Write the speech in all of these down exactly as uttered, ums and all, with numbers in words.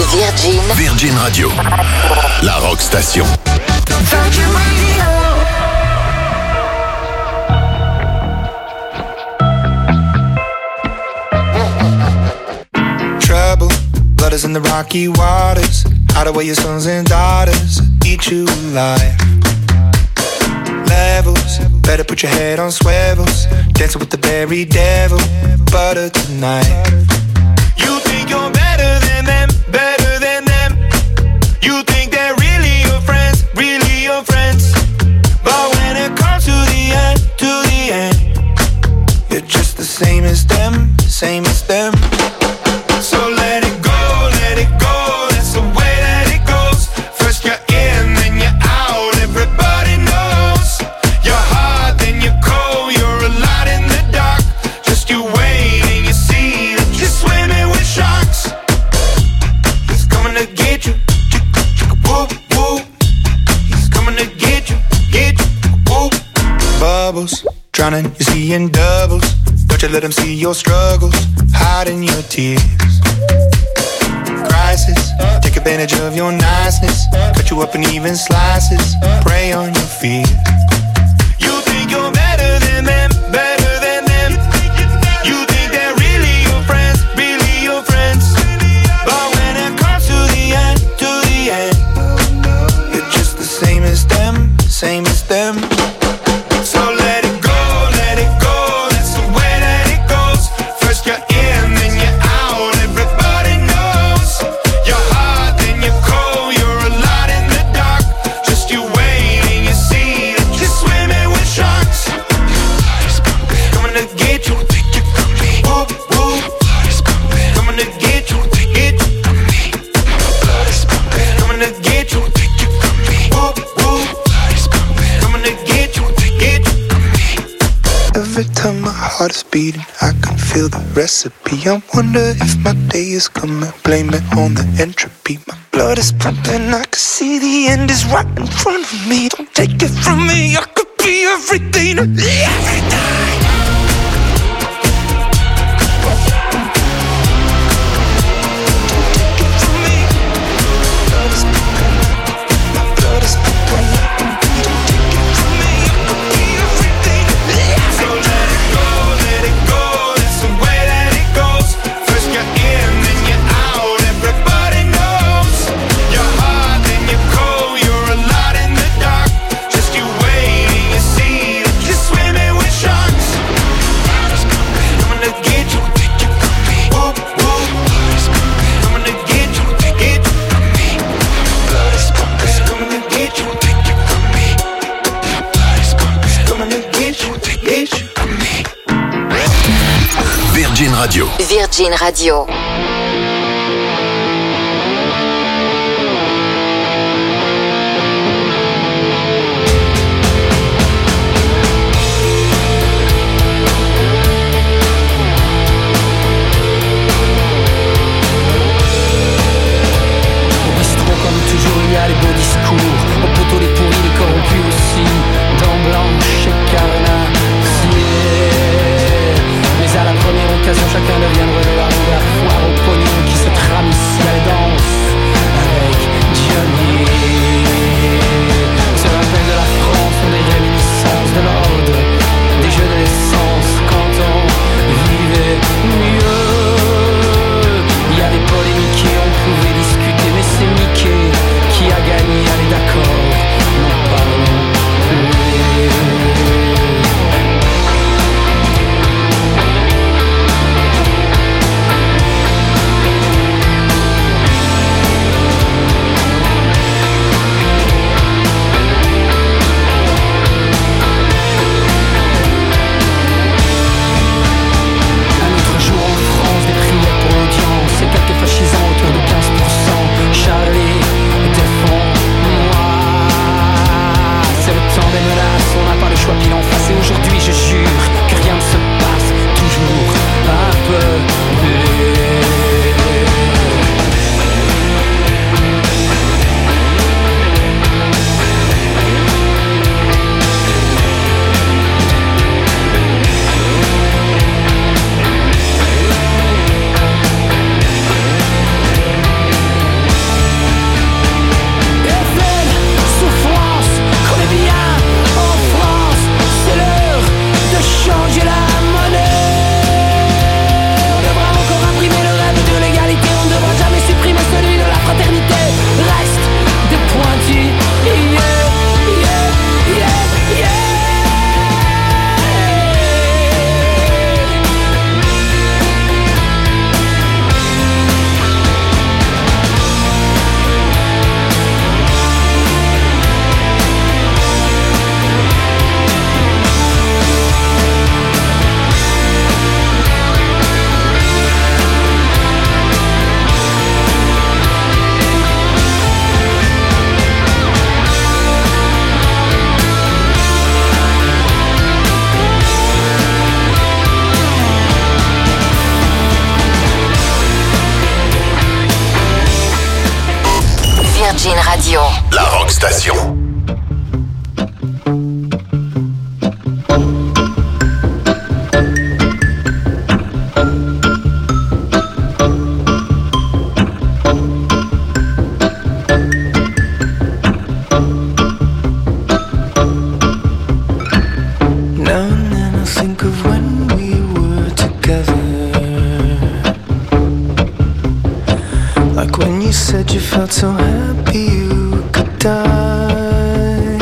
Virgin. Virgin Radio. La rock station. Virgin Radio. Trouble, blood is in the rocky waters. Hide away your sons and daughters, eat you alive. Levels, better put your head on swivels. Dancing with the very devil, butter tonight. You think you're better than them, better than them. You think they're really your friends, really your friends. But when it comes to the end, to the end, you're just the same as them, same as them. So let it go, let it go, that's the way that it goes. First you're in, then you're out, everybody knows. You're hot, then you're cold, you're a lot in the dark. Just you wait and you see that you're swimming with sharks. He's coming to get you, whoop, whoop. He's coming to get you, get you, whoop. Bubbles, drowning, you're seeing doubles. Don't you let them see your struggles, hiding your tears. Crisis, take advantage of your niceness. Cut you up in even slices, prey on your fears. You think you're better than them, better than them. You think they're really your friends, really your friends. But when it comes to the end, to the end, you're just the same as them, same as them. So let it go, let it go, that's the way that it goes. First you're in, then you're out, everybody knows. You're hot, then you're cold, you're a lot in the dark. Just you wait and you see that you're swimming with sharks. Coming to get you, whoop, whoop. Coming to get you, get you. Coming to get you, whoop, whoop. Coming to get you, get you. Every time my heart is beating, I can feel the recipe. I wonder if my day is coming. Blame it on the entropy. My blood is pumping, I can see the end is right in front of me. Don't take it from me, I could be everything, everything. Virgin Radio. Virgin Radio. Il y a les beaux discours, au poteau les pourris, les corrompus aussi, dents blanches et carnassiers. Mais à la première occasion, chacun deviendrait de la foi au Virgin Radio. La Rock Station. Felt so happy you could die.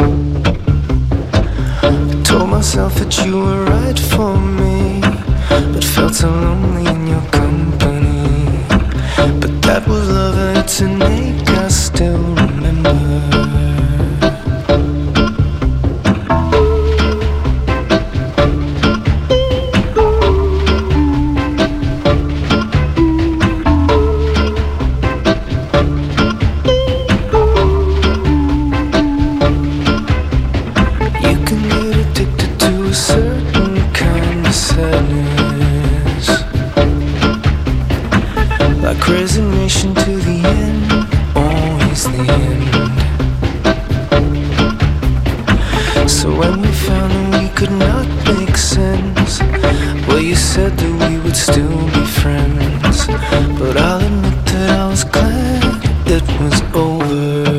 I told myself that you were right for me, but felt so lonely in your company. But that was love and it's an ache I still remember. Resignation to the end, always the end. So when we found that we could not make sense, well, you said that we would still be friends. But I'll admit that I was glad it was over.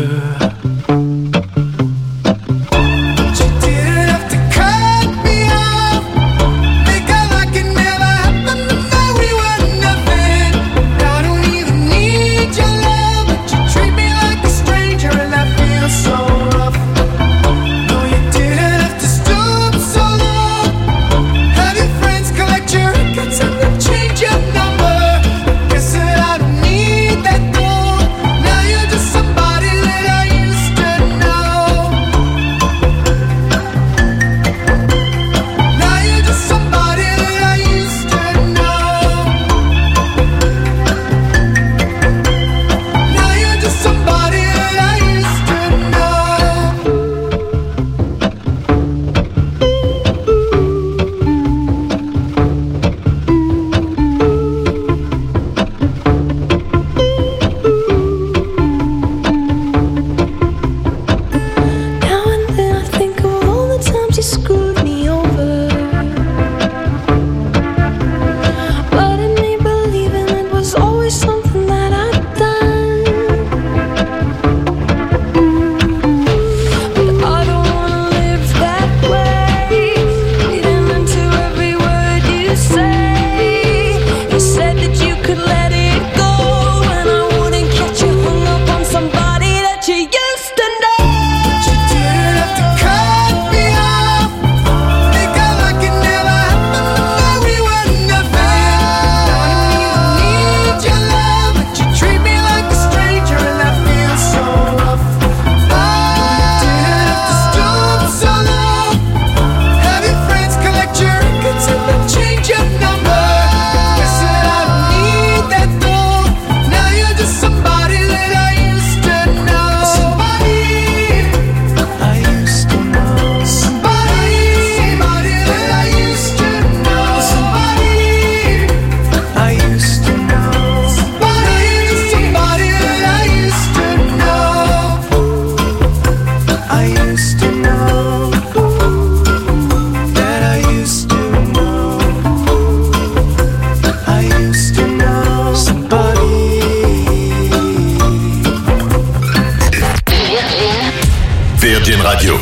Virgin Radio.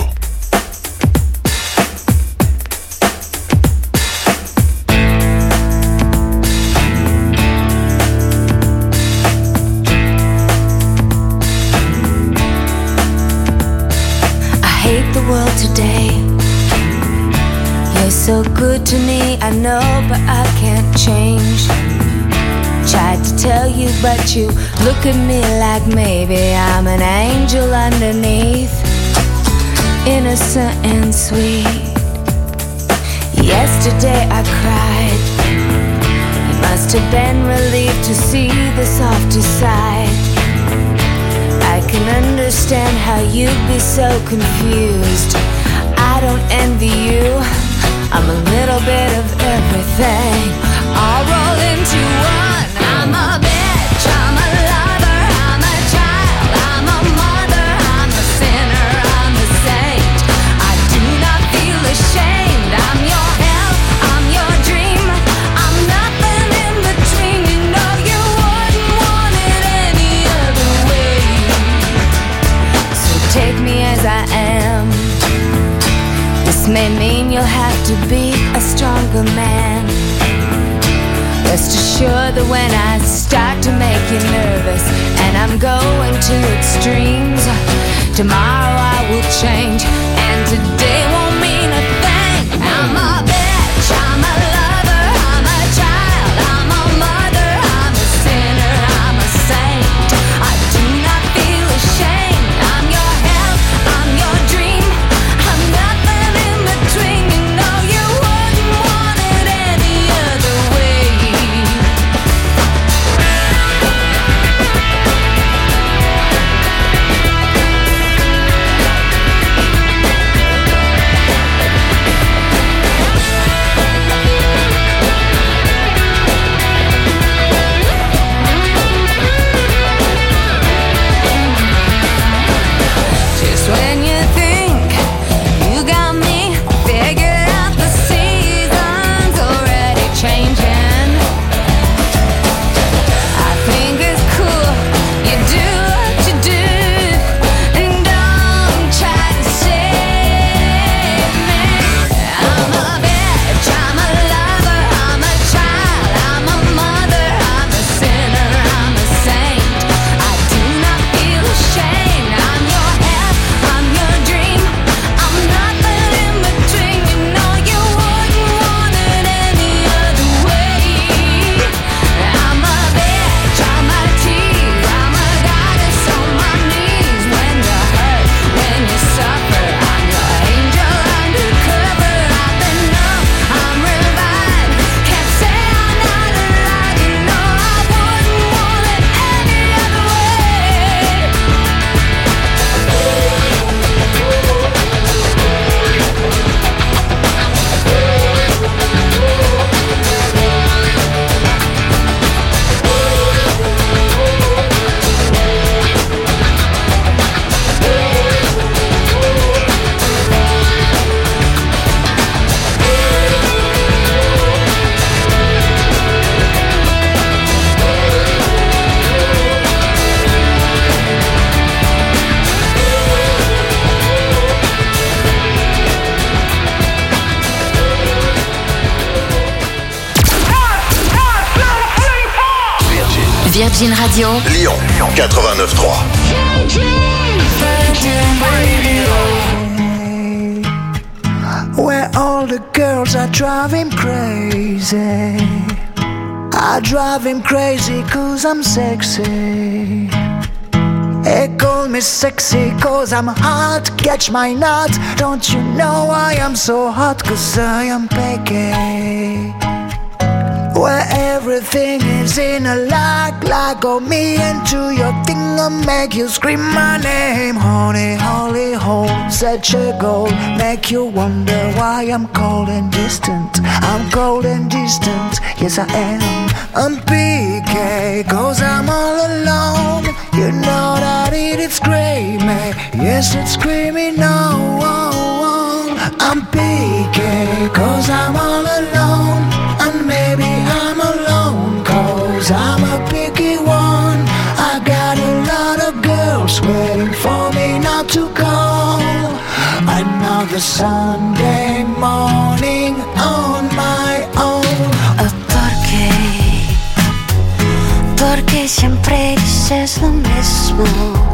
So good to me, I know, but I can't change. Tried to tell you, but you look at me like maybe I'm an angel underneath, innocent and sweet. Yesterday I cried. You must have been relieved to see the softer side. I can understand how you'd be so confused. I don't envy you. I'm a little bit of everything, all rolled into one. I'm a bitch, I'm a lover, I'm a child, may mean you'll have to be a stronger man. Rest assured that when I start to make you nervous and I'm going to extremes, tomorrow I will change and today won't mean a thing. I'm a bitch, I'm a lover, I'm a child, I'm a mother, I'm a sinner, I'm a saint. I do not feel ashamed. I'm your hell, I'm your dream, I'm nothing in between. You know you wouldn't want it any other way. When you think you got me figured out, the season's already changing. I think it's cool you do what you do and don't try to save me. I'm a bitch, I'm a lover, I'm a child, I'm a mother, I'm a sinner, I'm a saint. I do not feel ashamed. I'm your hell, I'm your dream, I'm nothing in between. You know you wouldn't want it any other way. I'm a bitch, I'm a tease, I'm a goddess on my knees. When you hurt, when you suffer, I'm your angel undercover. I've been numb, I'm revived, can't say I'm not alive. You know I wouldn't want it any other way. Virgin Radio. Lyon, quatre-vingt-neuf trois. Where all the girls are driving crazy, I drive him crazy cause I'm sexy. They call me sexy cause I'm hot, catch my nut. Don't you know I am so hot cause I am picky. Where everything is in a like, like on me into your thing, I'll make you scream my name. Honey, holy hole, such a goal, make you wonder why I'm cold and distant. I'm cold and distant, yes I am. I'm P K, cause I'm all alone. You know that it is screaming, yes it's screaming no. I'm P K, cause I'm all alone. And maybe I'm alone cause I'm a picky one. I got a lot of girls waiting for me not to call. Another Sunday morning on my own. Oh, ¿por qué? Porque siempre dices lo mismo.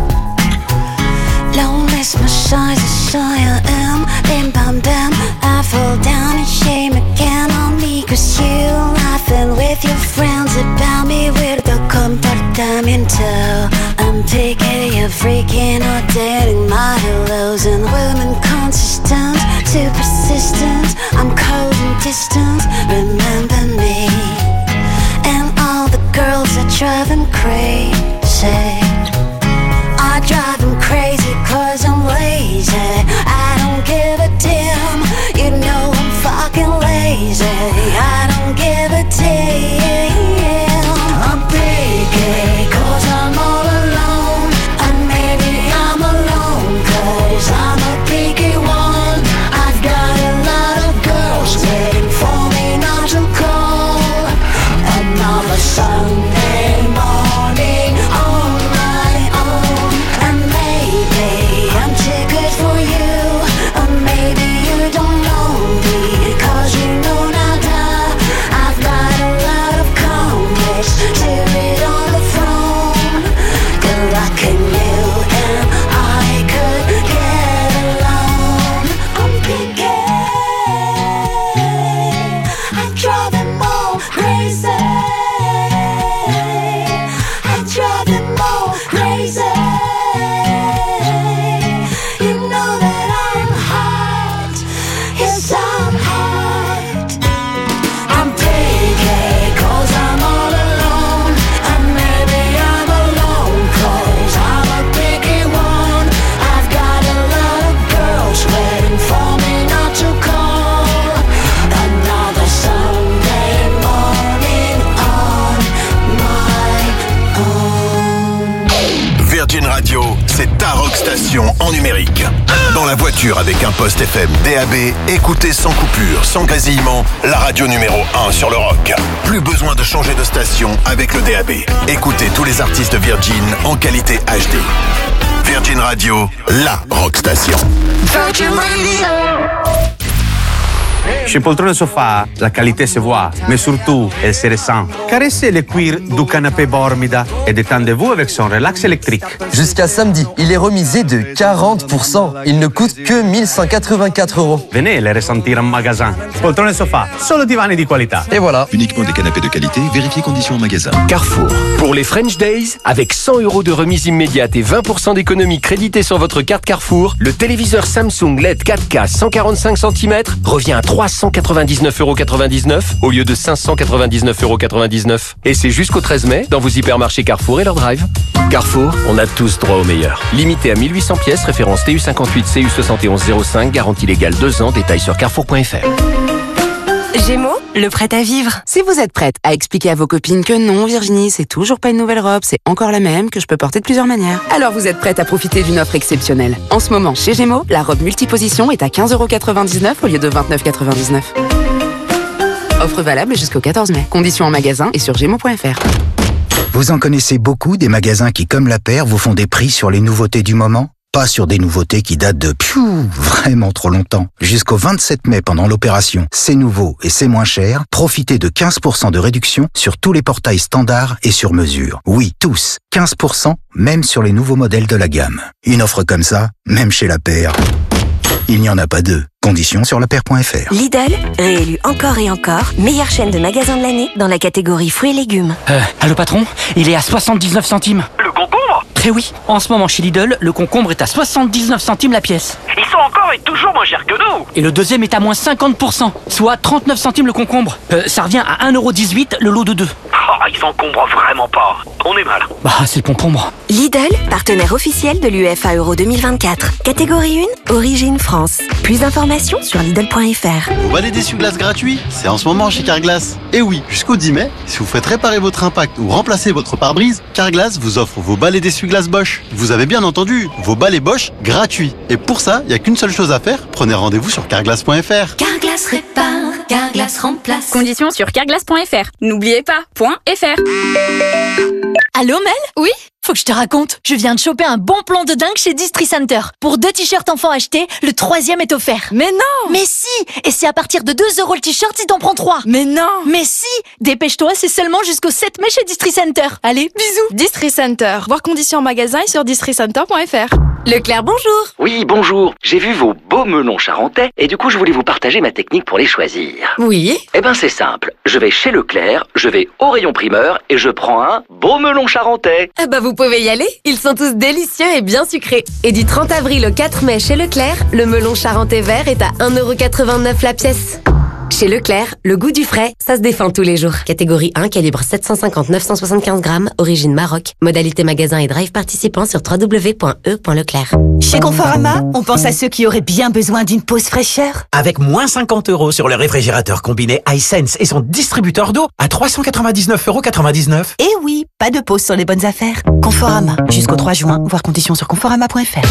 Lonely massage I am. Bim bam bam, I fall down in shame again on me. Cause you laughing with your friends about me. Weirdo comportamiento. I'm picking you freaking or dating my hellos. And women consistent, too persistent. I'm cold and distant, remember me. And all the girls that drive them crazy. I drive them crazy cause I'm lazy. I don't give a damn. You know I'm fucking lazy. I don't give a damn. I'm picky cause I'm all alone. And maybe I'm alone cause I'm a picky one. I've got a lot of girls waiting for me not to call. Another Sunday morning Radio, c'est ta rock station en numérique. Dans la voiture avec un poste F M D A B, écoutez sans coupure, sans grésillement, la radio numéro un sur le rock. Plus besoin de changer de station avec le D A B. Écoutez tous les artistes Virgin en qualité H D. Virgin Radio, la rock station. Virgin Radio. Chez Poltrone Sofa, la qualité se voit, mais surtout, elle se ressent. Caressez le cuir du canapé Bormida et détendez-vous avec son relax électrique. Jusqu'à samedi, il est remisé de quarante pour cent. Il ne coûte que mille cent quatre-vingt-quatre euros. Venez les ressentir en magasin. Poltrone Sofa, solo divani di qualità. Et voilà. Uniquement des canapés de qualité, vérifiez conditions en magasin. Carrefour. Pour les French Days, avec cent euros de remise immédiate et vingt pour cent d'économie créditée sur votre carte Carrefour, le téléviseur Samsung L E D quatre K cent quarante-cinq centimètres revient à trois cent quatre-vingt-dix-neuf euros quatre-vingt-dix-neuf au lieu de cinq cent quatre-vingt-dix-neuf euros quatre-vingt-dix-neuf. Et c'est jusqu'au treize mai dans vos hypermarchés Carrefour et leur drive. Carrefour, on a tous droit au meilleur. Limité à mille huit cents pièces, référence T U cinquante-huit C U soixante et onze zéro cinq, garantie légale deux ans, détails sur carrefour point f r. Gémeaux, le prêt à vivre. Si vous êtes prête à expliquer à vos copines que non, Virginie, c'est toujours pas une nouvelle robe, c'est encore la même, que je peux porter de plusieurs manières, alors vous êtes prête à profiter d'une offre exceptionnelle. En ce moment, chez Gémeaux, la robe multiposition est à quinze euros quatre-vingt-dix-neuf au lieu de vingt-neuf euros quatre-vingt-dix-neuf. Offre valable jusqu'au quatorze mai. Conditions en magasin et sur gémeaux point f r. Vous en connaissez beaucoup des magasins qui, comme la paire, vous font des prix sur les nouveautés du moment? Pas sur des nouveautés qui datent de piou, vraiment trop longtemps. Jusqu'au vingt-sept mai, pendant l'opération C'est nouveau et c'est moins cher, profitez de quinze pour cent de réduction sur tous les portails standards et sur mesure. Oui, tous. quinze pour cent, même sur les nouveaux modèles de la gamme. Une offre comme ça, même chez la paire, il n'y en a pas deux. Conditions sur la paire point f r. Lidl, réélu encore et encore, meilleure chaîne de magasins de l'année dans la catégorie fruits et légumes. Euh, allô patron, il est à soixante-dix-neuf centimes. Le concombre ? Eh oui, en ce moment chez Lidl, le concombre est à soixante-dix-neuf centimes la pièce. Ils sont encore et toujours moins chers que nous. Et le deuxième est à moins cinquante pour cent, soit trente-neuf centimes le concombre. Euh, ça revient à un euro dix-huit le lot de deux. Oh, ils encombrent vraiment pas. On est mal. Bah, c'est le concombre. Lidl, partenaire officiel de l'U E F A Euro deux mille vingt-quatre. Catégorie un, origine France. Plus d'informations sur lidl point f r. Vous balai d'essuie-glace gratuit, c'est en ce moment chez Carglass. Et oui, jusqu'au dix mai, si vous faites réparer votre impact ou remplacer votre pare-brise, Carglass vous offre vos balais d'essuie-glace Bosch. Vous avez bien entendu, vos balais Bosch gratuits. Et pour ça, il n'y a qu'une seule chose à faire, prenez rendez-vous sur carglass point f r. Carglass répare, Carglass remplace. Conditions sur carglass point f r. N'oubliez pas, .fr. Allô Mel ? Oui ? Faut que je te raconte, je viens de choper un bon plan de dingue chez Distri Center. Pour deux t-shirts enfants achetés, le troisième est offert. Mais non! Mais si! Et c'est à partir de deux euros le t-shirt si t'en prends trois. Mais non! Mais si! Dépêche-toi, c'est seulement jusqu'au sept mai chez Distri Center. Allez, bisous! Distri Center. Voir conditions en magasin et sur distri center point f r. Leclerc, bonjour! Oui, bonjour. J'ai vu vos beaux melons charentais et du coup je voulais vous partager ma technique pour les choisir. Oui? Eh ben c'est simple. Je vais chez Leclerc, je vais au rayon primeur et je prends un beau melon charentais. Ah bah vous pouvez y aller, ils sont tous délicieux et bien sucrés. Et du trente avril au quatre mai chez Leclerc, le melon charentais vert est à un euro quatre-vingt-neuf la pièce. Chez Leclerc, le goût du frais, ça se défend tous les jours. Catégorie un, calibre sept cent cinquante à neuf cent soixante-quinze grammes, origine Maroc. Modalité magasin et drive participant sur w w w point e point leclerc. Chez Conforama, on pense à ceux qui auraient bien besoin d'une pause fraîcheur. Avec moins cinquante euros sur le réfrigérateur combiné iSense et son distributeur d'eau à trois cent quatre-vingt-dix-neuf euros quatre-vingt-dix-neuf. Et oui, pas de pause sur les bonnes affaires. Conforama, jusqu'au trois juin, voir conditions sur conforama point f r.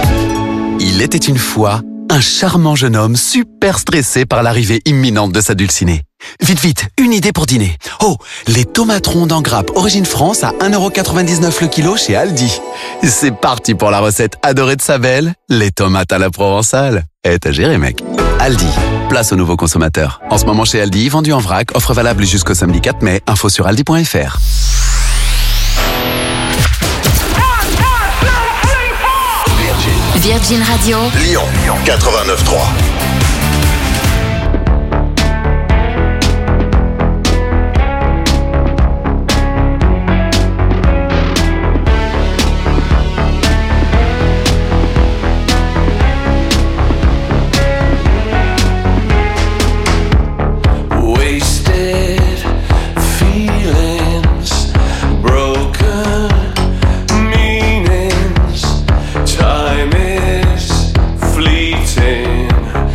Il était une fois un charmant jeune homme super stressé par l'arrivée imminente de sa dulcinée. Vite, vite, une idée pour dîner. Oh, les tomates rondes en grappe origine France à un euro quatre-vingt-dix-neuf le kilo chez Aldi. C'est parti pour la recette adorée de sa belle, les tomates à la provençale. Eh, t'as géré, mec. Aldi, place aux nouveaux consommateurs. En ce moment chez Aldi, vendu en vrac, offre valable jusqu'au samedi quatre mai, info sur aldi point f r. Virgin Radio. Lyon, quatre-vingt-neuf trois. Time is fleeting.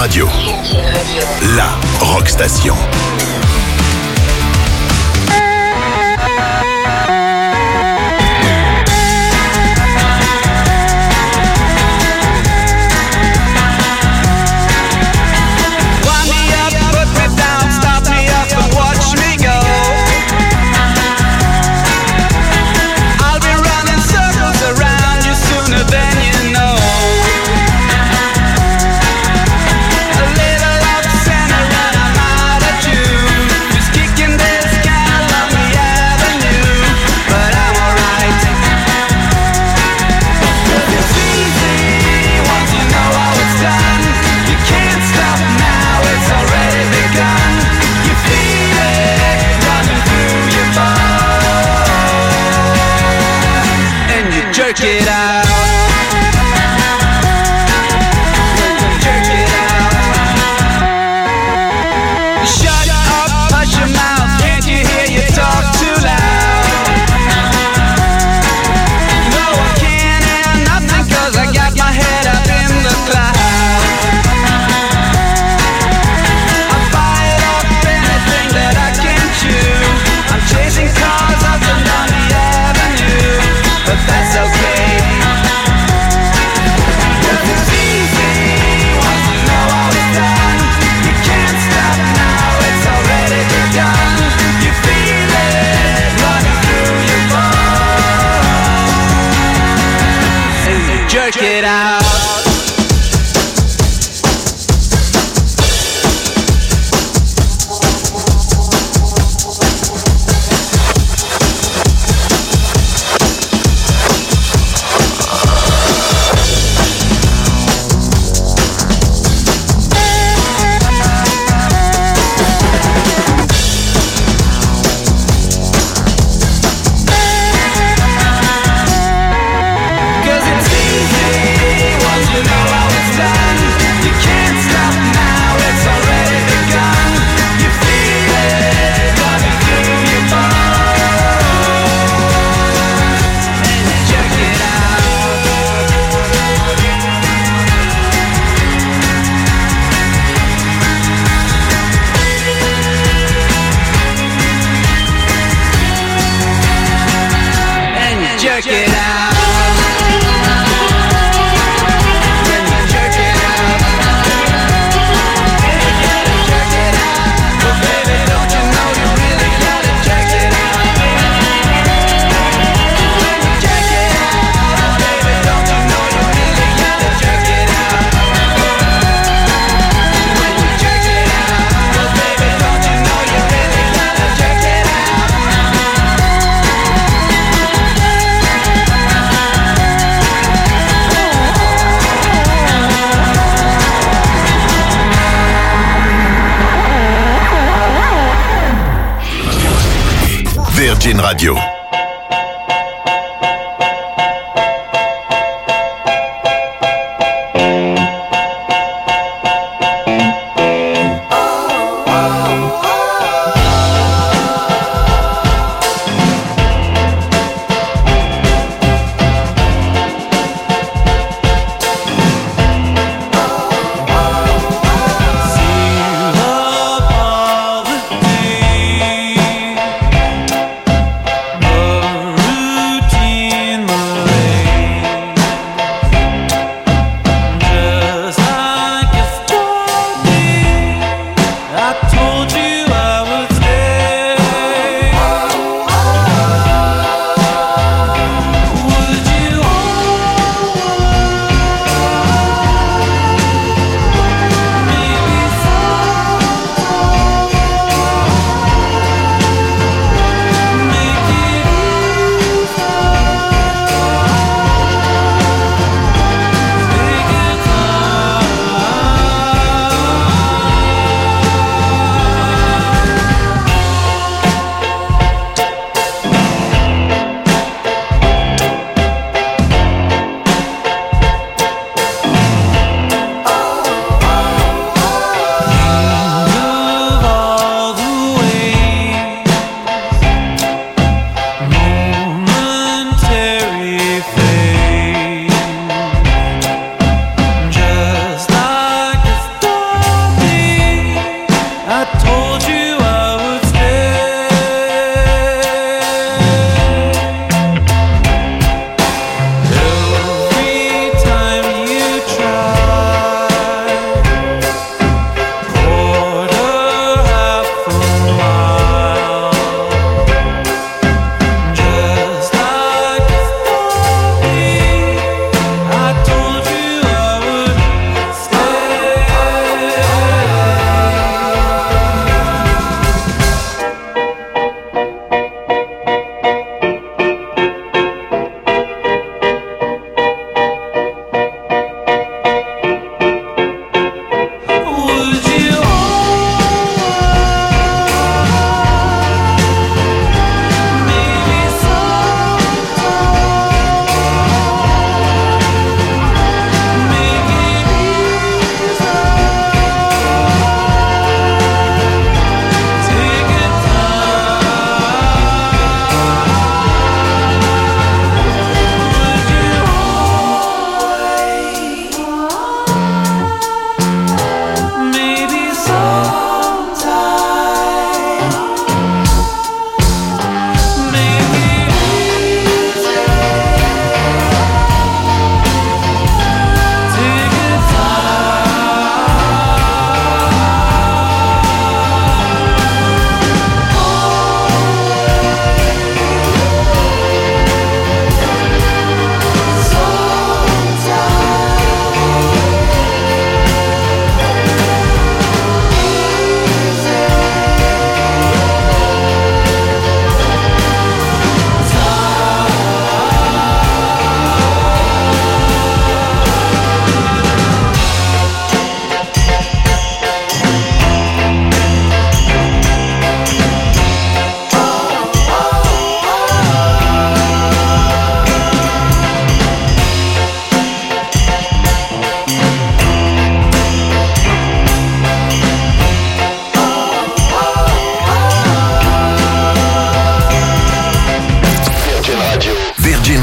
Radio. La Rock Station. Jerk it out. Jerk it out. Shut up, hush your mouth. Can't you hear you talk too loud? No, I can't hear nothing 'cause I got my head up in the clouds. I bite up anything that I can chew. I'm chasing cars up and down the avenue, but that's okay. Jerk it out. Jerk it out. Virgin Radio. I told you I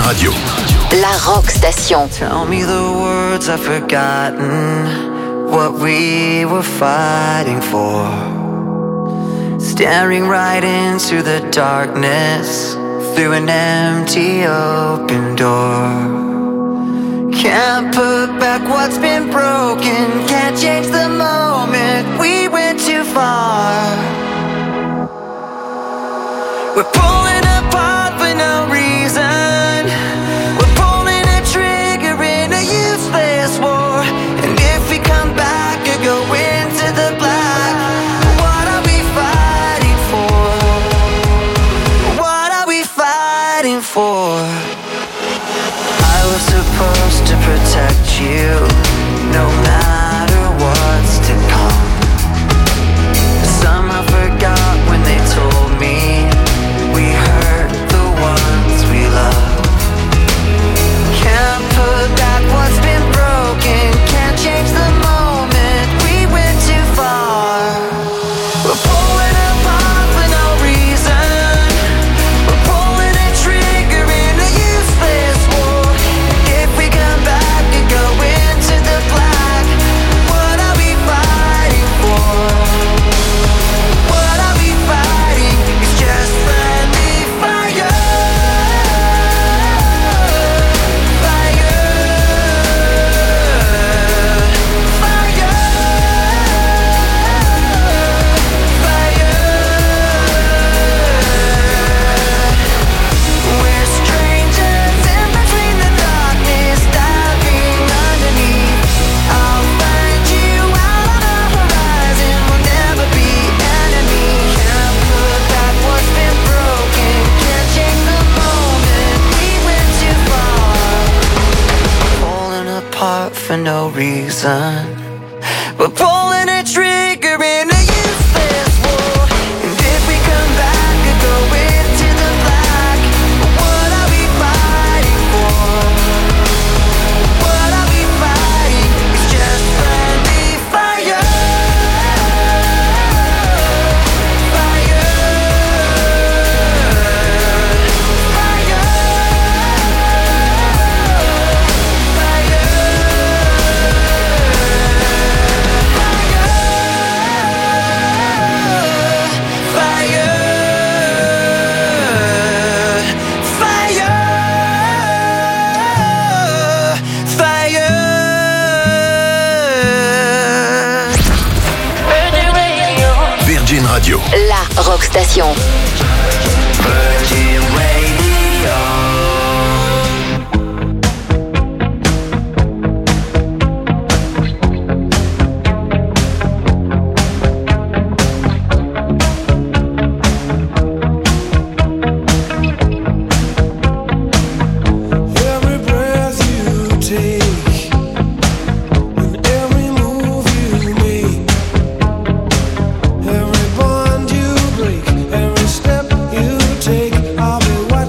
Radio. La Rock Station. Tell me the words I've forgotten, what we were fighting for. Staring right into the darkness, through an empty open door. Can't put back what's been broken, can't change the moment, we went too far. We're pulling apart for no reason, we're pulling a trigger in a useless war. And if we come back or go into the black, what are we fighting for? What are we fighting for? I was supposed to protect you, no matter what's to come. Somehow forgot when they told me we hurt the ones we love. Can't put back what's been broken, can't change the moment, we went too far. We're pulling apart for no reason, we're pulling a trigger in a useless war. If we come back and go into the black, what are we fighting for? What are we fighting? It's just friendly fire. Fire. Fire. Fire. We're strangers in between the darkness, diving underneath. I'll find you out on the horizon, we'll never be enemies. Can't put back what's been broken, can't change the moment, we went too far. Falling apart for no reason, we're pulling a trigger in a useless war. And if we come back and go into the black, what are we fighting for? What are we fighting? It's just friendly fire. Fire. Fire. Virgin Radio. La Rock Station. Virgin Radio. Every breath you take, and every move you make, every bond you break, every step you take, I'll be waiting.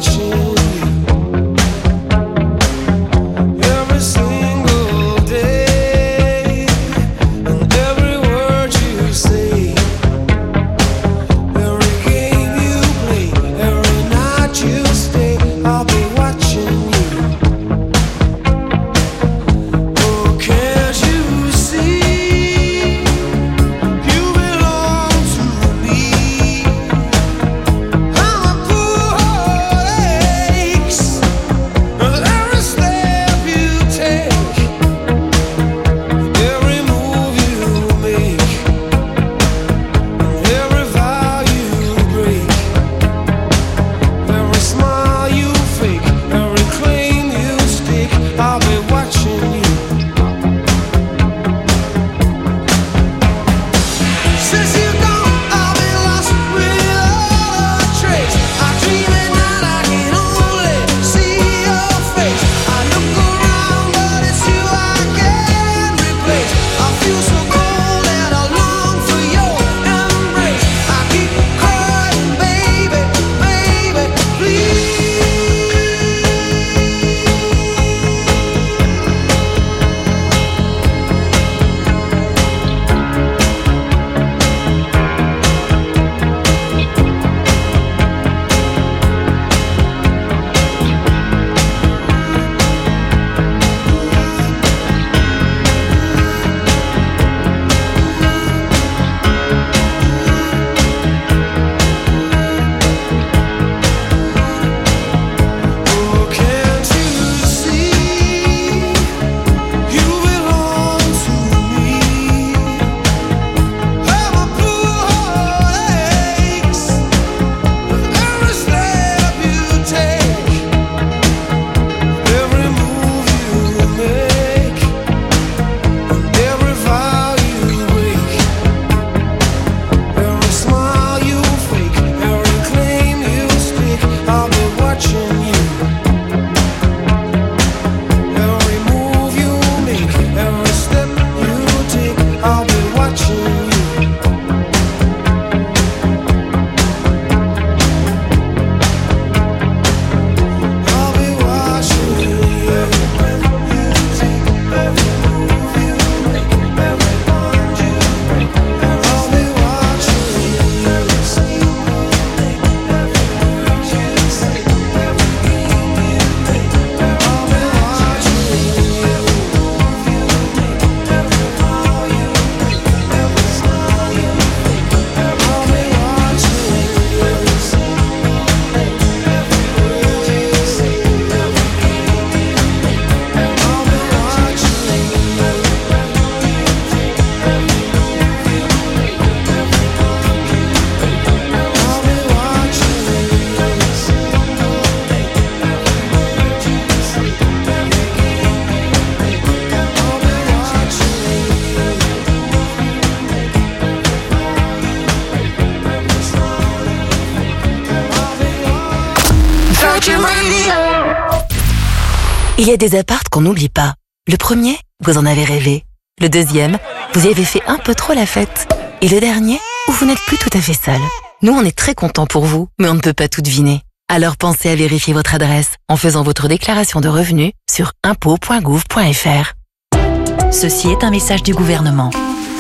Il y a des apparts qu'on n'oublie pas. Le premier, vous en avez rêvé. Le deuxième, vous y avez fait un peu trop la fête. Et le dernier, où vous n'êtes plus tout à fait seul. Nous, on est très contents pour vous, mais on ne peut pas tout deviner. Alors pensez à vérifier votre adresse en faisant votre déclaration de revenus sur impôts point gouv point f r. Ceci est un message du gouvernement.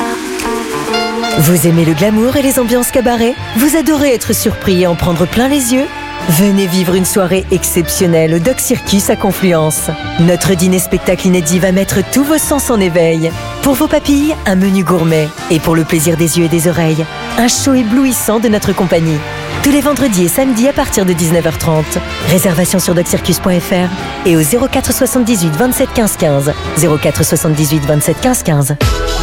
Vous aimez le glamour et les ambiances cabaret? Vous adorez être surpris et en prendre plein les yeux? Venez vivre une soirée exceptionnelle au Doc Circus à Confluence. Notre dîner-spectacle inédit va mettre tous vos sens en éveil. Pour vos papilles, un menu gourmet. Et pour le plaisir des yeux et des oreilles, un show éblouissant de notre compagnie. Tous les vendredis et samedis à partir de dix-neuf heures trente. Réservation sur doc circus point f r et au zéro quatre soixante-dix-huit vingt-sept quinze quinze. zéro quatre soixante-dix-huit vingt-sept quinze quinze.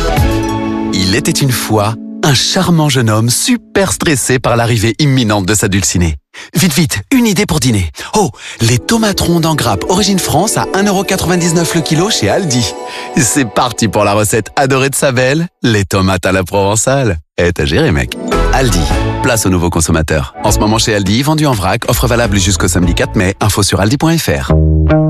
Il était une fois un charmant jeune homme super stressé par l'arrivée imminente de sa dulcinée. Vite, vite, une idée pour dîner. Oh, les tomates rondes en grappe Origine France à un euro quatre-vingt-dix-neuf le kilo chez Aldi. C'est parti pour la recette adorée de sa belle, les tomates à la provençale. Eh, t'as géré, mec. Aldi, place aux nouveaux consommateurs. En ce moment chez Aldi, vendu en vrac, offre valable jusqu'au samedi quatre mai. Info sur aldi point f r.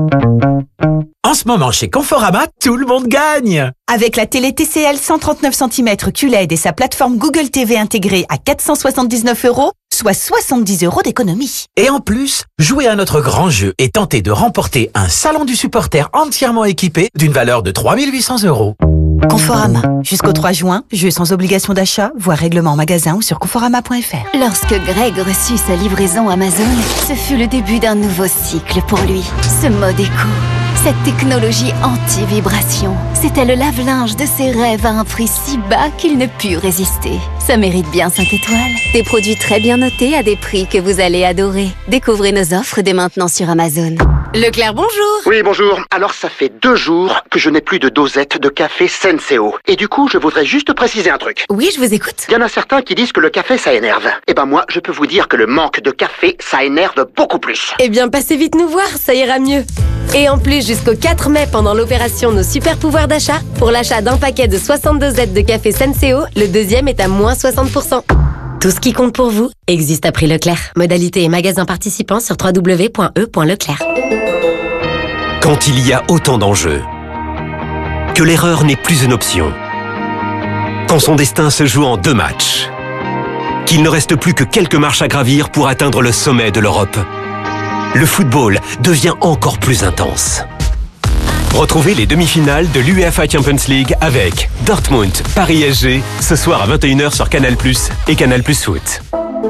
En ce moment, chez Conforama, tout le monde gagne. Avec la télé T C L cent trente-neuf centimètres Q L E D et sa plateforme Google T V intégrée à quatre cent soixante-dix-neuf euros, soit soixante-dix euros d'économie. Et en plus, jouez à notre grand jeu et tentez de remporter un salon du supporter entièrement équipé d'une valeur de trois mille huit cents euros. Conforama. Jusqu'au trois juin, jeu sans obligation d'achat, voire règlement en magasin ou sur conforama point f r. Lorsque Greg reçut sa livraison Amazon, ce fut le début d'un nouveau cycle pour lui. Ce mode éco, cette technologie anti-vibration, c'était le lave-linge de ses rêves à un prix si bas qu'il ne put résister. Ça mérite bien cinq étoiles. Des produits très bien notés à des prix que vous allez adorer. Découvrez nos offres dès maintenant sur Amazon. Leclerc, bonjour. Oui, bonjour. Alors, ça fait deux jours que je n'ai plus de dosette de café Senseo. Et du coup, je voudrais juste préciser un truc. Oui, je vous écoute. Il y en a certains qui disent que le café, ça énerve. Eh ben moi, je peux vous dire que le manque de café, ça énerve beaucoup plus. Eh bien, passez vite nous voir, ça ira mieux. Et en plus, jusqu'au quatre mai, pendant l'opération Nos Super Pouvoirs d'achat, pour l'achat d'un paquet de soixante dosettes de café Senseo, le deuxième est à moins soixante pour cent. Tout ce qui compte pour vous existe à prix Leclerc. Modalité et magasin participants sur w w w point e point leclerc. Quand il y a autant d'enjeux, que l'erreur n'est plus une option, quand son destin se joue en deux matchs, qu'il ne reste plus que quelques marches à gravir pour atteindre le sommet de l'Europe, le football devient encore plus intense. Retrouvez les demi-finales de l'UEFA Champions League avec Dortmund, Paris S G, ce soir à vingt et une heures sur Canal plus, et Canal plus Foot.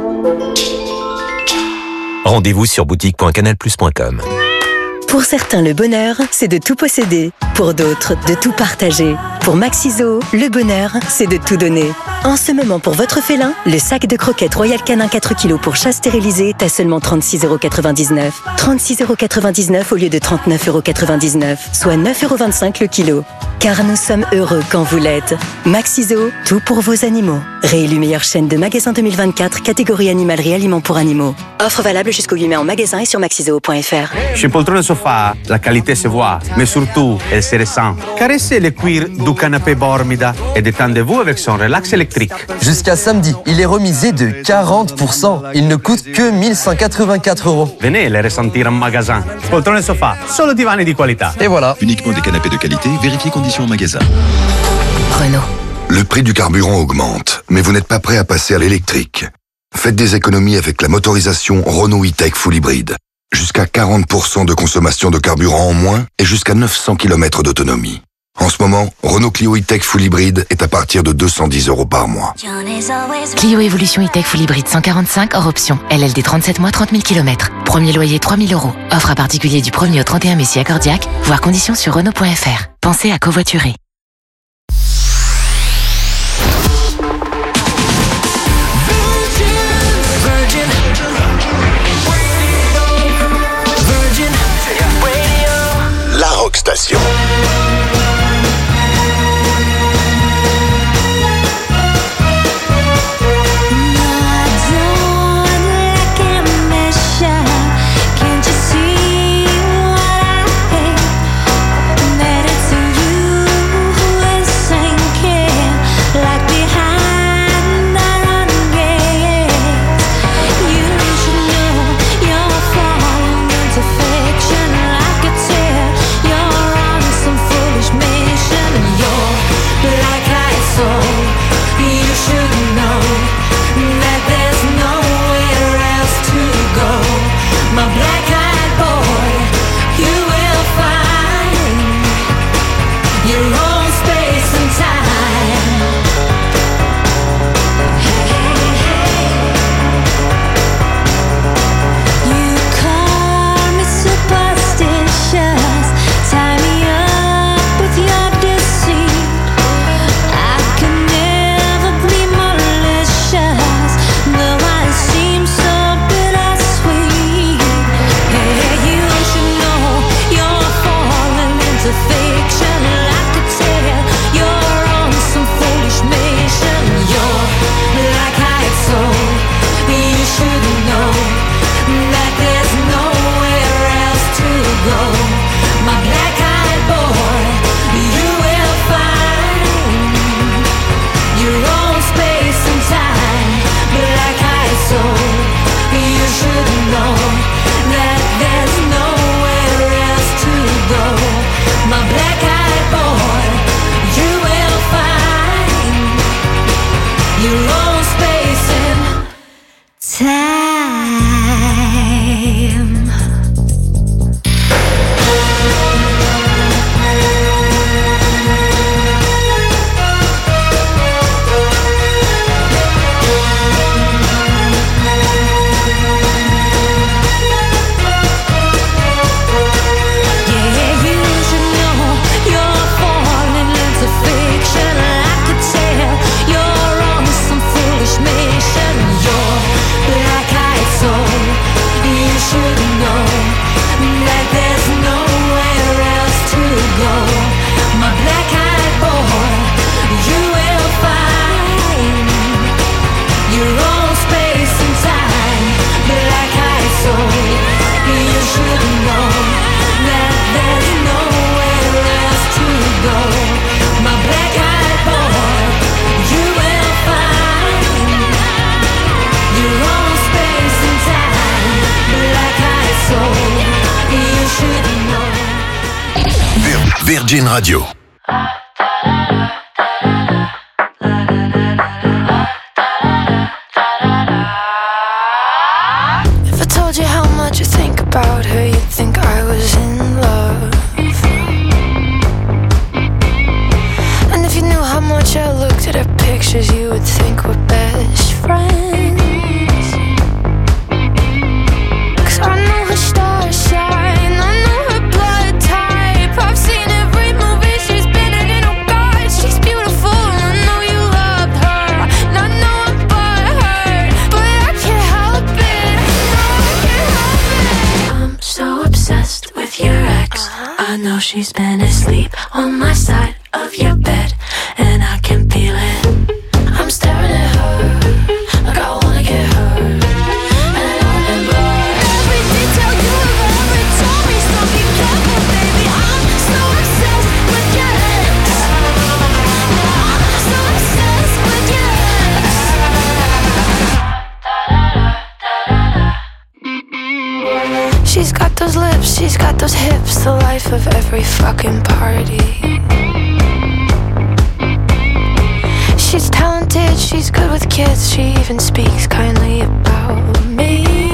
Rendez-vous sur boutique point canal plus point com. Pour certains, le bonheur, c'est de tout posséder. Pour d'autres, de tout partager. Pour Maxiso, le bonheur, c'est de tout donner. En ce moment, pour votre félin, le sac de croquettes Royal Canin quatre kilos pour chat stérilisé est à seulement trente-six euros quatre-vingt-dix-neuf. trente-six euros quatre-vingt-dix-neuf au lieu de trente-neuf euros quatre-vingt-dix-neuf, soit neuf euros vingt-cinq le kilo. Car nous sommes heureux quand vous l'êtes. Maxiso, tout pour vos animaux. Réélu meilleure chaîne de magasins deux mille vingt-quatre, catégorie animalerie aliments pour animaux. Offre valable jusqu'au huit mai en magasin et sur maxiso point f r. Chez Poltrone Sofa, la qualité se voit, mais surtout, elle se ressent. Caressez le cuir du canapé Bormida et détendez-vous avec son relax électrique. Jusqu'à samedi, il est remisé de quarante pour cent. Il ne coûte que mille cent quatre-vingt-quatre euros. Venez le ressentir en magasin. Poltrone Sofa, solo divani di qualità. Et voilà. Uniquement des canapés de qualité, vérifiez conditions en magasin. Renault. Le prix du carburant augmente, mais vous n'êtes pas prêt à passer à l'électrique. Faites des économies avec la motorisation Renault E-Tech Full Hybrid. Jusqu'à quarante pour cent de consommation de carburant en moins et jusqu'à neuf cents kilomètres d'autonomie. En ce moment, Renault Clio E-Tech Full Hybrid est à partir de deux cent dix euros par mois. Clio Evolution E-Tech Full Hybrid cent quarante-cinq hors option. L L D trente-sept mois, trente mille kilomètres. Premier loyer trois mille euros. Offre à particulier du premier au trente et un mai si accordiaque. Voir conditions sur Renault point f r. Pensez à covoiturer. La Rock Station. Can't you see what I hate? Let it to you. time. Virgin Radio. If I told you how much I think about her, you'd think I was in love. And if you knew how much I looked at her pictures, you would think we're best friends. 'Cause I know her star sign, I know her blood type. I've seen every movie she's been in, oh God, she's beautiful. And I know you loved her, and I know I'm butthurt, but I can't help it, no, I can't help it. I'm so obsessed with your ex, I know she's been asleep on my side of your bed, and I can feel it. I'm staring at her, like I wanna get her. And I remember every detail you have ever told me, so be careful, baby. I'm so obsessed with your ex. I'm so obsessed with your ex. She's got those lips, she's got those hips, the life of every fucking party. She's talented, she's good with kids, she even speaks kindly about me.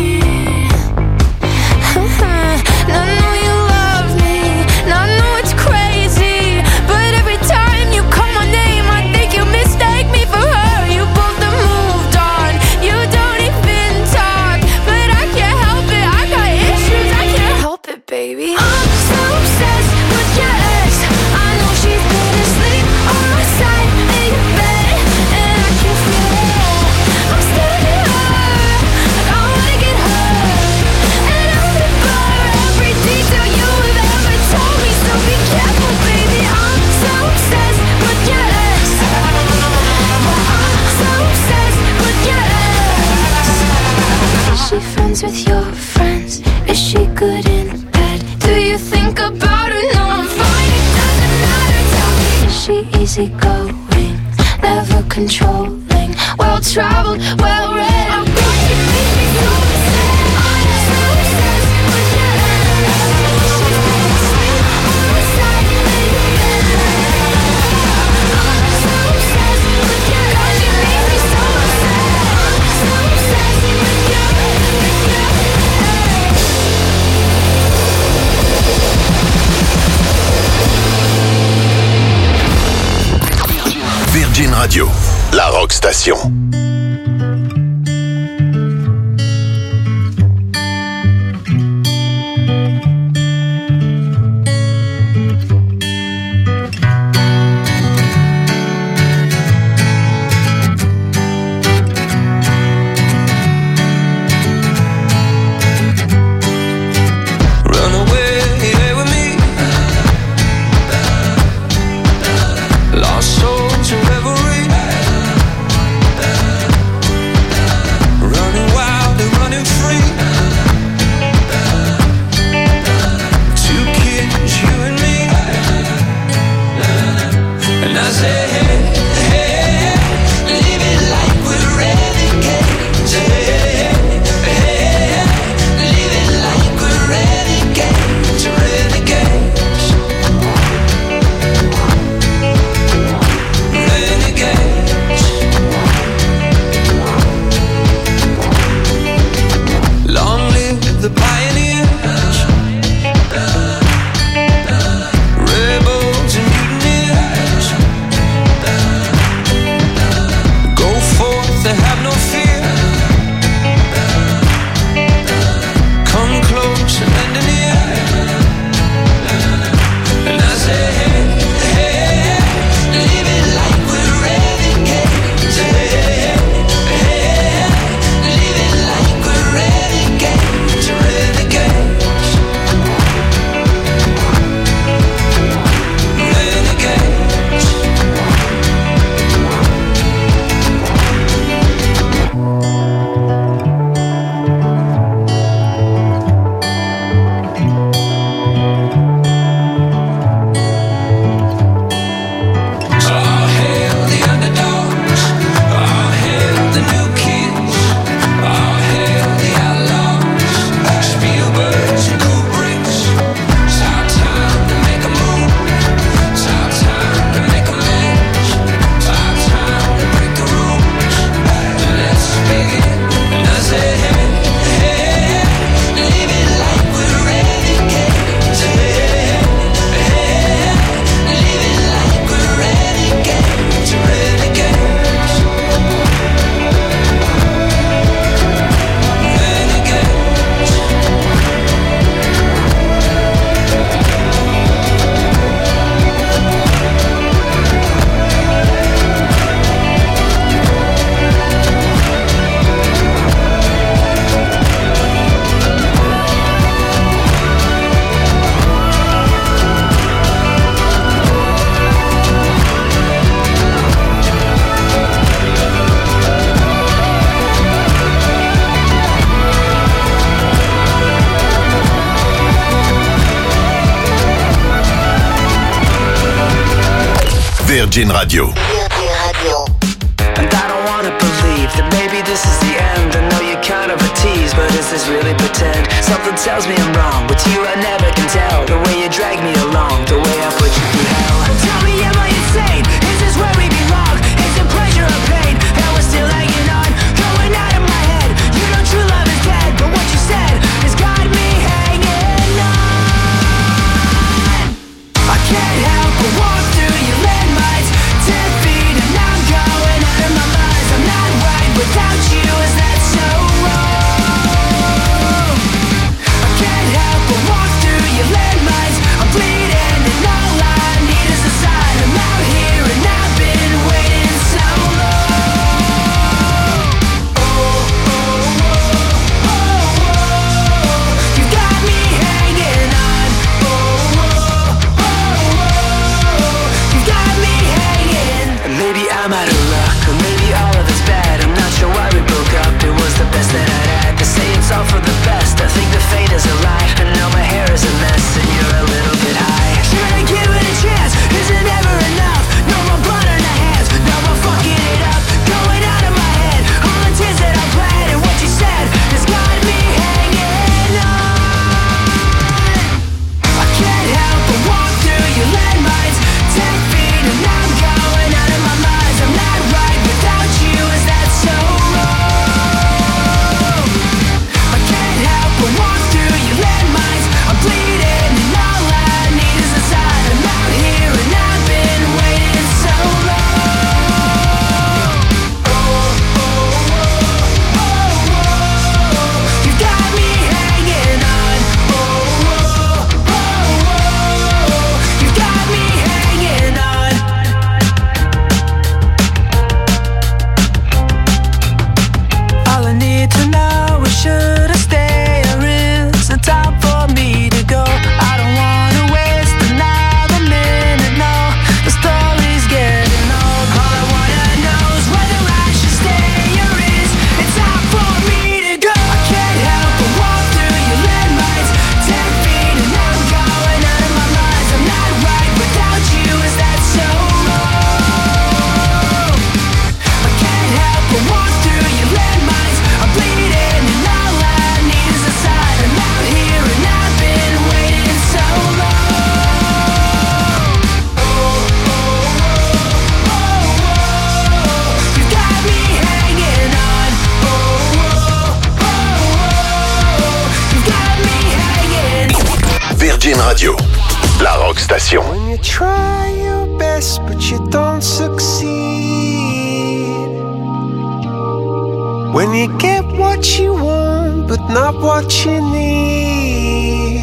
And I know you love me, and I know it's crazy, but every time you call my name, I think you mistake me for her. You both have moved on, you don't even talk, but I can't help it, I got issues, I can't help it, baby. I'm so obsessed with your ex, I know she's been asleep on my side in your bed, and I can feel it. I'm staring at her, like I wanna get her. And I remember every detail you have ever told me, so be careful, baby. I'm so obsessed with your ex. I'm so obsessed with your ex. Is she friends with your friends? Is she good in bed? Do you think about her? No, I'm fine, it doesn't matter, tell me. Is she easygoing, never controlling, well-traveled, well-read? Oh God, you make me so upset. I'm so obsessed with your ex. She's been asleep on my side in your bed. I'm so obsessed with your ex. God, you make me so upset. I'm so obsessed with your Virgin Radio, la rock station. Run away with me, lost soul to reverie. Virgin Radio. And I don't wanna believe that maybe this is the end. I know you're kind of a tease, but is this really pretend? Something tells me I'm wrong. With you I never can tell. The way you drag me along, the way I put you through hell. Tell me, am I insane? Is this where we belong? Is it pleasure or pain? And we're still hanging on, going out of my head. You know true love is dead, but what you said has got me hanging on. I can't help but walk through your landmines. Ten feet and I'm going out of my mind. I'm not right without you, is that so wrong? I can't help but walk through your landmines. I'm bleeding and all I need is a sign. I'm out here and I've been waiting so long. Oh, oh, oh, oh, oh. You got me hanging on. Oh, oh, oh, oh. You got me hanging. And maybe I'm out of luck, or maybe all of it's bad. I'm not sure why we broke up. It was the best that I'd had. They say it's all for the best. I think the fate is a lie. And now my hair is a mess, and you're a little bit high. Should I give it a chance? Is it ever enough? No more blood on our hands. No more fucking it up. Going out of my head. All the tears that I bled and what you said has got me hanging on. I can't help but walk through your landmines. Ten feet and I'm going out of my mind. I'm not right without you, is that so wrong? I can't help but walk through your landmines. I'm bleeding and all I need is a sign. I'm out here and I've been waiting so long. Oh, oh, oh, oh, oh. You got me hanging on. Oh, oh, oh, oh. You got me hanging on. All I need to know is should I stay or is it time for me to go? I don't wanna waste another minute, no. The story's getting old. All I wanna know is whether I should stay or is it time for me to go? I can't help but walk through your landmines. Ten feet and I'm going out of my mind. I'm not right without you, is that so wrong? I can't help but walk through your landmines. I'm bleeding and all I need is a sign. I'm out here and I've been waiting so long. Oh, oh, oh, oh, oh. You got me hanging on. Oh, oh, oh, oh. You got me hanging. Virgin Radio, la rock station. When you try your best but you don't succeed. When you get what you want but not what you need.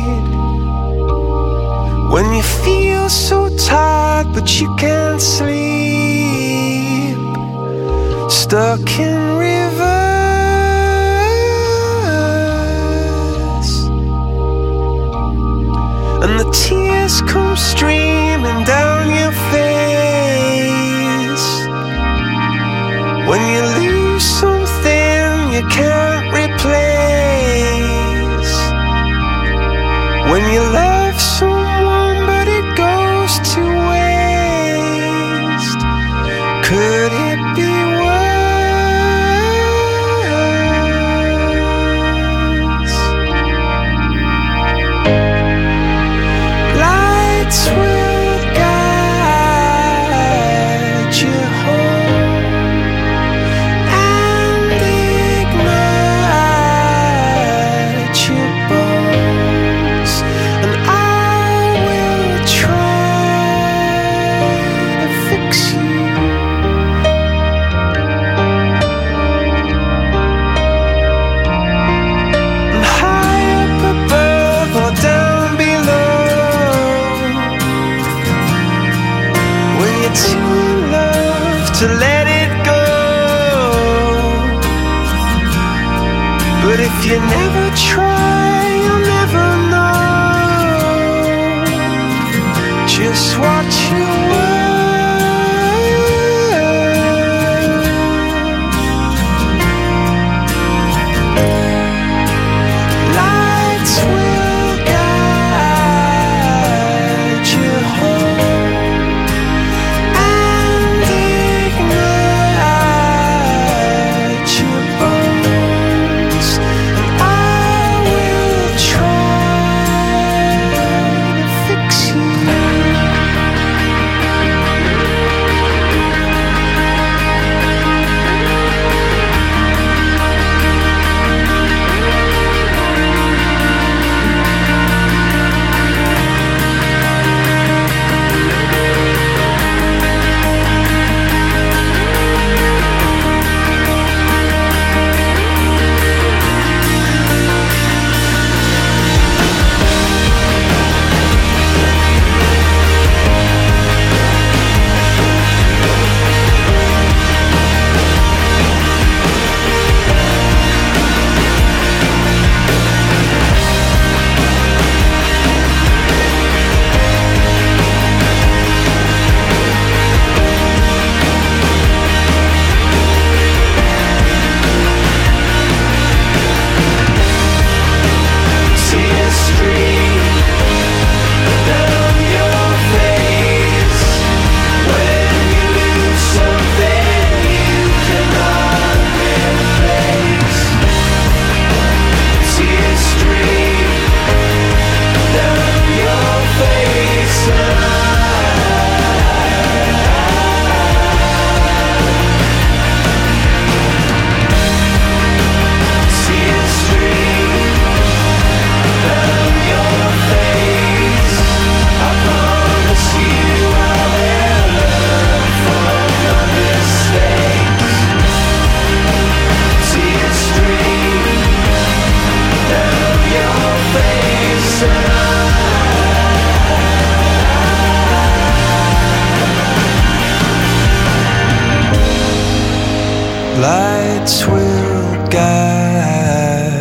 When you feel so tired but you can't sleep. Stuck in rivers. And the tears come streaming down your face. When you lose something you can't replace. When you love someone but it goes to waste. Could it be worse? Lights will guide you home and ignite your bones, and I will try to fix you. And high up above or down below, when you're too in love to let it go. But if you never try, you'll never know just what you were. Lights will guide you home and lights will guide